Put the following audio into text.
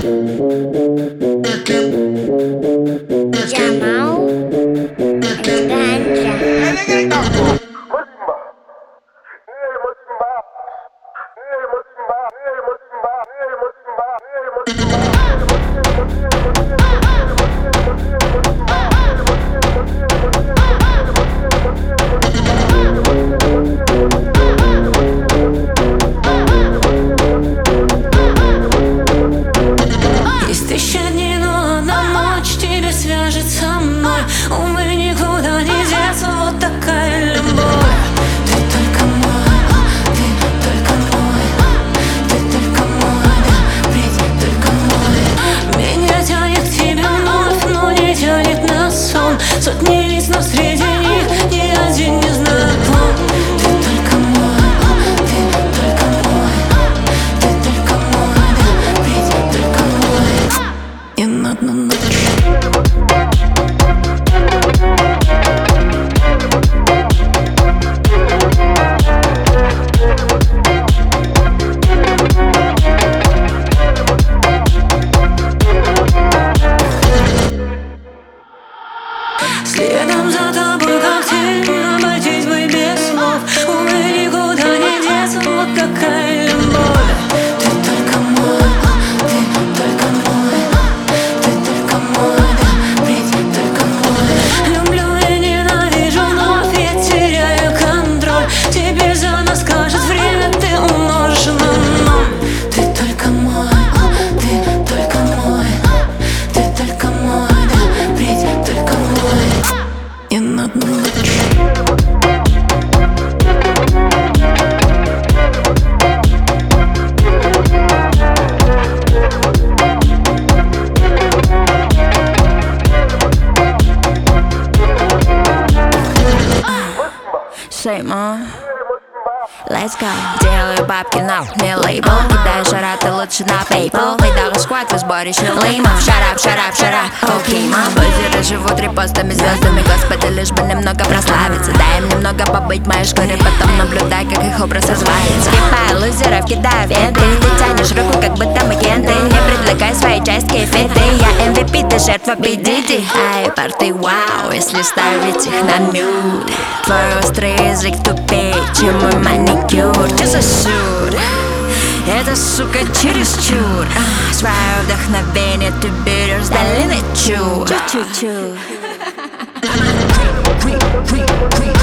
Jamal Ganja. Есть еще дни, но одна ночь тебя свяжет со мной. Увы, никуда не деться, вот такая любовь. Ты только мой, ты только мой, ты только мой, да, ведь только мой. Меня тянет к тебе вновь, но не тянет на сон. Сотни лиц, но среди них ни один не знаком. Ты только мой, ты только мой, ты только мой, да, ведь только мой. И на одну ночь. Следом за тобой, как тень, обойтись бы без слов. Увы, никуда не деться, вот такая любовь. Ты только мой, ты только мой, ты только мой, да, ведь только мой. Люблю и ненавижу, вновь я теряю контроль. Теперь за нас скажет время, ты умножишь на ноль. Ты только мой, ты только мой, ты только мой, да, ведь только мой. И на одну ночь. Say more. Let's go. Делаю бабки на мне лейбл. Кидаю шараты лучше на PayPal. Выдала шквад в сборище леймов. Шарап, шарап, шарап. Окей, мам. Лузеры живут репостами, звездами. Господи, лишь бы немного прославиться. Дай им немного побыть в моей шкуре, потом наблюдай, как их образ развалится. Скипаю лузеров, кидаю венты. Ты тянешь руку, как будто агенты. Не предлагай свои части фиты. Я MVP, ты жертва PDD. Ай, парты, вау, если ставить их на мют. Твой острый язык тупее, чем мой маникюр. Че за сюр? Это, сука, чересчур. Свое вдохновение ты берешь с долины чур. Чу-чу-чу.